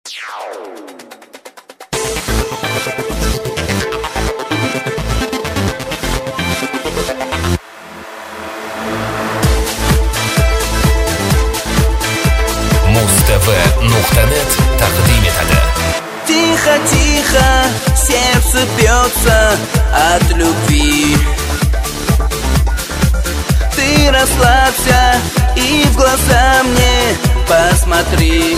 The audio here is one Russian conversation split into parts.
Muz-TV.net taqdim etadi. Тихо-тихо сердце бьется от любви. Ты расслабься и в глаза мне посмотри.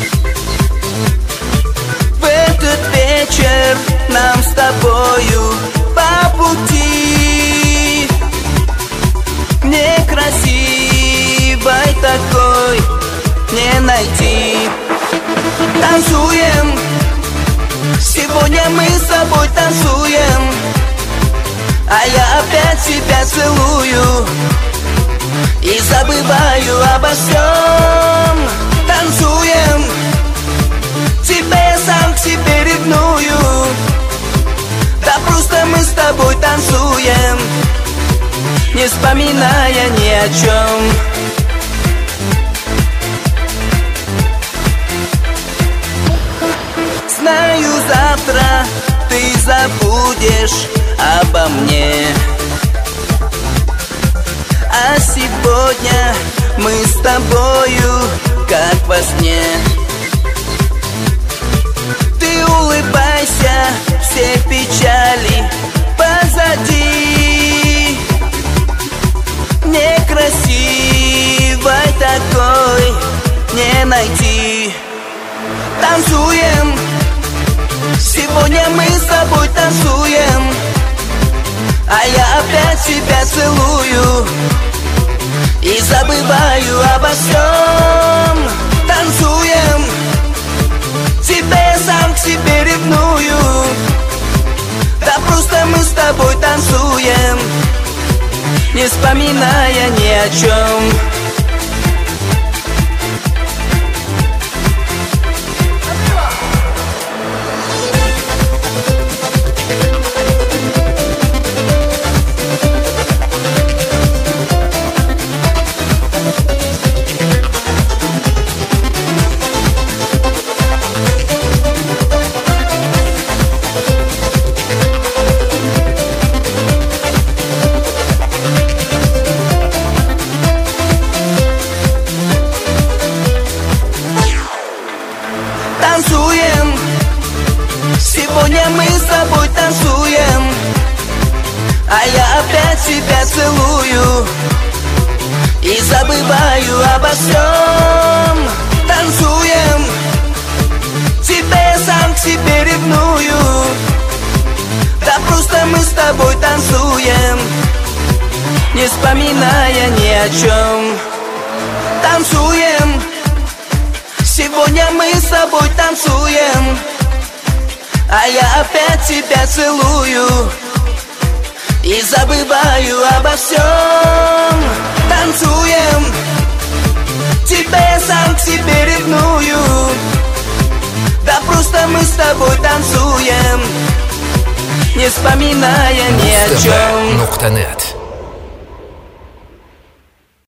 В этот вечер нам с тобою по пути. Мне красивой такой не найти. Танцуем, сегодня мы с тобой танцуем, а я опять тебя целую и забываю обо всем. Танцуем, тебя я сам к себе ревную. Да просто мы с тобой танцуем, не вспоминая ни о чем. Знаю, завтра ты забудешь обо мне, а сегодня мы с тобою как во сне. Ты улыбайся, все печали позади. Мне красивой такой не найти. Танцуем, сегодня мы с тобой танцуем, а я опять тебя целую и забываю обо всем. Танцуем, тебя я сам к себе ревную. Да просто мы с тобой танцуем, не вспоминая ни о чем. Танцуем, сегодня мы с тобой танцуем, а я опять тебя целую и забываю обо всем. Танцуем, тебя я сам к себе ревную. Да просто мы с тобой танцуем, не вспоминая ни о чем. Танцуем, сегодня мы с тобой танцуем, а я опять тебя целую и забываю обо всем. Танцуем, тебя я сам к себе ревную. Да просто мы с тобой танцуем, не вспоминая ни о чем. Muz-TV.net